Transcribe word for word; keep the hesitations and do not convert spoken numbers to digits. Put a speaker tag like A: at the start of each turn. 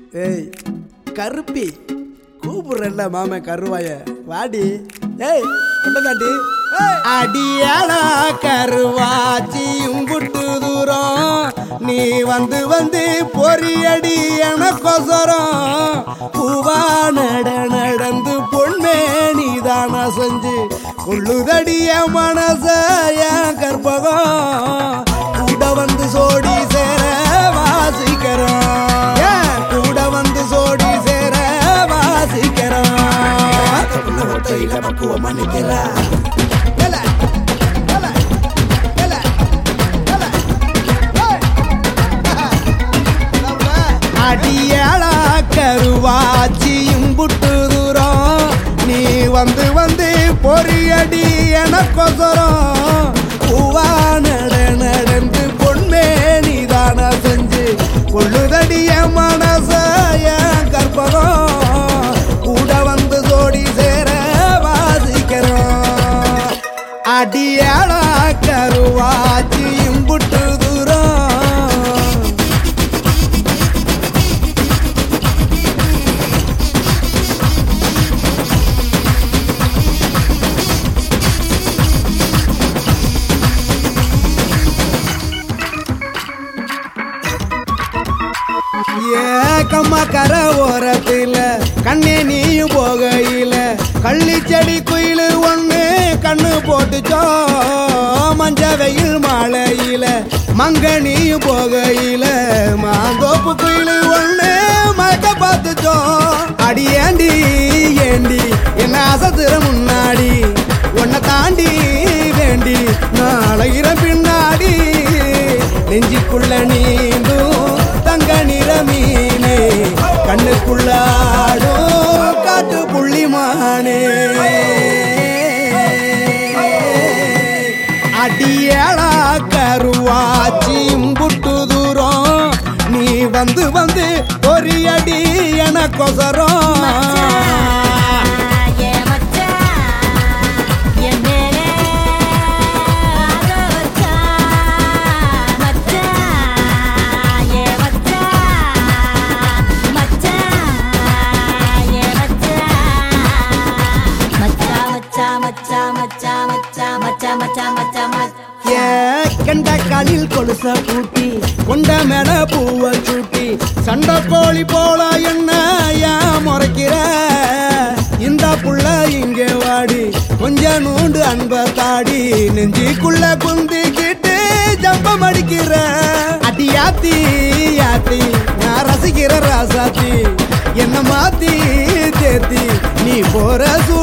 A: ஏய் கருப்பி கூப்பிடுறல்ல மாமன் கருவாய வாடி. ஏய் கொண்டதாண்டி
B: அடியாளா கருவாச்சி உங்குட்டு தூரம் நீ வந்து வந்து பொறியடி எனக்கொசரம் பூவா நட நடந்து பொன்மேனி தானா செஞ்சு கொள்ளுதடிய மனச என் கற்பகம் கூட வந்து சோடி சேர வாசிக்கிறோம் கூட வந்து சோடி சேர வாசிக்கிறோம் பக்குவம் மன்னிக்கிறா அடியாளா கருவாச்சியும் புட்டு தூரம் நீ வந்து வந்து பொறியடி எனக்கொசரம் பூவா நட நடந்து பொன்மேனி தானா செஞ்சு கொள்ளுதடிய மனச என் கற்பகம் கூட வந்து சோடி சேர வாசிக்கிறோம் அடியாளா கருவாச்சியும் புட்டு தூரம் ஏக்கம்மா கர ஓரத்தில கண்ணே நீயும் போகையில கள்ளி செடி குயிலு ஒண்ணு கண்ணு போட்டுச்சோ மஞ்ச வெயில் மாலையில மங்க நீயும் போகையில மாந்தோப்பு குயிலு ஒண்ணு மயக்க பார்த்துச்சோ அடி ஏண்டி ஏண்டி என்ன அசத்துற முன்னாடி உன்னை தாண்டி வேண்டி நாளையிற பின்னாடி நெஞ்சிக்குள்ள நீந்தும் தங்க நிற மீனே கண்ணுக்குள்ளாடும் காட்டு புள்ளிமானே அடியாளா கருவாச்சி புட்டு தூரம் நீ வந்து வந்து ஒரு அடி எனக்கொசரம் கண்ட காலில் கொலுச பூட்டி கொண்ட மேல பூவ சூட்டி சண்டை கோழி போல என்ன ஏன் முறைக்கிற இந்த புள்ள இங்க வாடி கொஞ்ச நூண்டு அன்ப தாடி நெஞ்சிக்குள்ள குந்திக்கிட்டு ஜம்பம் அடிக்கிற அடி யாத்தி யாத்தி நான் ரசிக்கிற ராசாத்தி என்ன மாத்தி தேத்தி நீ போற